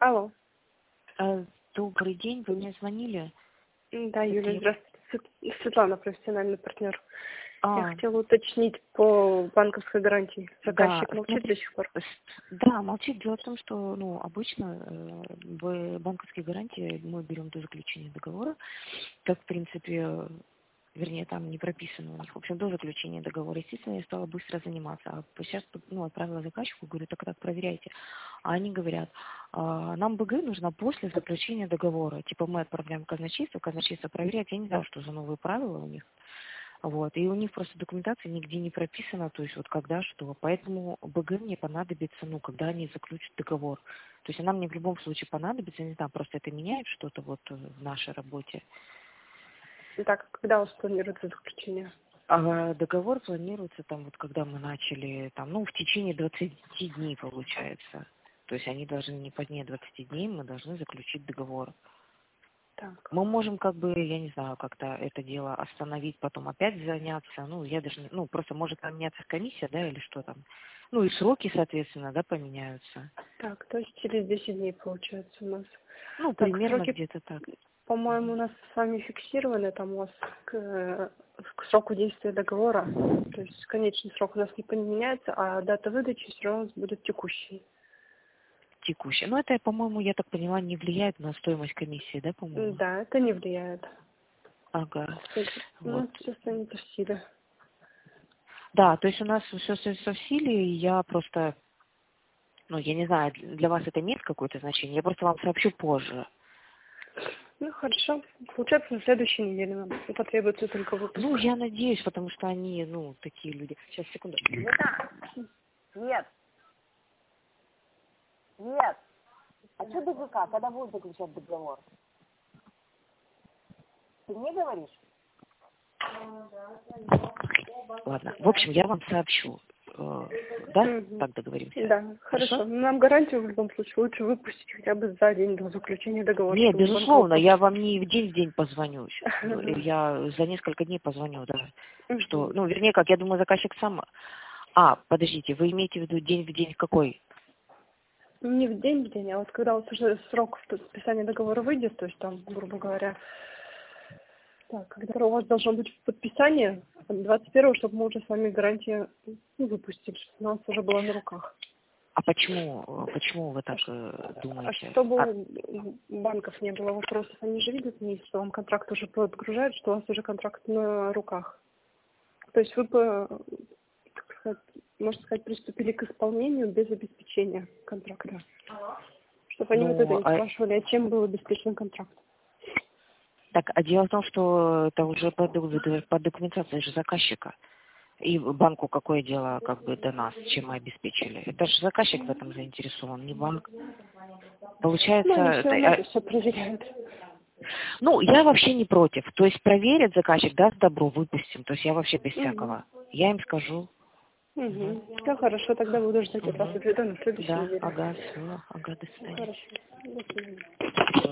Алло. Добрый день, вы мне звонили? Да, Юля, здравствуйте. Светлана, профессиональный партнер. Я А, хотела уточнить по банковской гарантии. Заказчик да, молчит до сих пор? да, молчит. Дело в том, что обычно в банковские гарантии мы берем до заключения договора, как в принципе, вернее, там не прописано у них. В общем, до заключения договора. Естественно, я стала быстро заниматься. А сейчас отправила заказчику, говорю, так проверяйте. А они говорят, нам БГ нужно после заключения договора. Типа мы отправляем казначейство проверяет. Я не знаю, что за новые правила у них. Вот. И у них просто документация нигде не прописана, то есть вот когда что. Поэтому БГ мне понадобится, когда они заключат договор. То есть она мне в любом случае понадобится, не знаю, просто это меняет что-то вот в нашей работе. Итак, когда у вас планируется заключение? А договор планируется когда мы начали, в течение 20 дней получается. То есть они должны не позднее 20 дней, мы должны заключить договор. Так. Мы можем я не знаю, как-то это дело остановить, потом опять заняться. Я даже не, просто может поменяться комиссия, да, или что там. И сроки, соответственно, да, поменяются. Так, то есть через 10 дней получается у нас. Так, Примерно сроки, где-то так. по-моему, у нас с вами фиксированы, там у вас к сроку действия договора. То есть конечный срок у нас не поменяется, а дата выдачи все равно у нас будет текущей. Текущая. Это, по-моему, я так понимаю, не влияет на стоимость комиссии, да, по-моему? Да, это не влияет. Ага. Ну, все останется в силе. Да, то есть у нас все остается в силе, и я просто, я не знаю, для вас это имеет какое-то значение, я просто вам сообщу позже. Хорошо. Получается, на следующей неделе нам потребуется только выпуск. Я надеюсь, потому что они, такие люди. Сейчас, секунду. Нет. Нет. А что ДГК? Когда будут заключать договор? Ты мне говоришь? Ладно. В общем, я вам сообщу. Да? Так договоримся? Да, хорошо. Нам гарантию в любом случае лучше выпустить хотя бы за день до заключения договора. Нет, безусловно, я вам не в день позвоню. Я за несколько дней позвоню, да. Что, вернее, я думаю, заказчик сам... подождите, вы имеете в виду день в день какой? Не в день, а вот когда вот уже срок подписания договора выйдет, то есть там, грубо говоря, когда у вас должно быть подписание, 21-го, чтобы мы уже с вами гарантию выпустили, чтобы у нас уже было на руках. А почему вы так думаете? Чтобы у банков не было вопросов, они же видят, что вам контракт уже подгружают, что у вас уже контракт на руках. То есть вы, можно сказать, приступили к исполнению без обеспечения контракта. Чтобы они вот это не спрашивали, а чем был обеспечен контракт. Так, а дело в том, что это уже по документации же заказчика. И банку какое дело до нас, чем мы обеспечили. Это же заказчик в этом заинтересован, не банк. Получается... они все равно это все проверяют. Я вообще не против. То есть проверит заказчик, даст добро, выпустим. То есть я вообще без всякого. Я им скажу. Да, хорошо, тогда буду ждать от вас ответа на следующей неделе. Ага, все. Ага, до свидания. Хорошо. До свидания.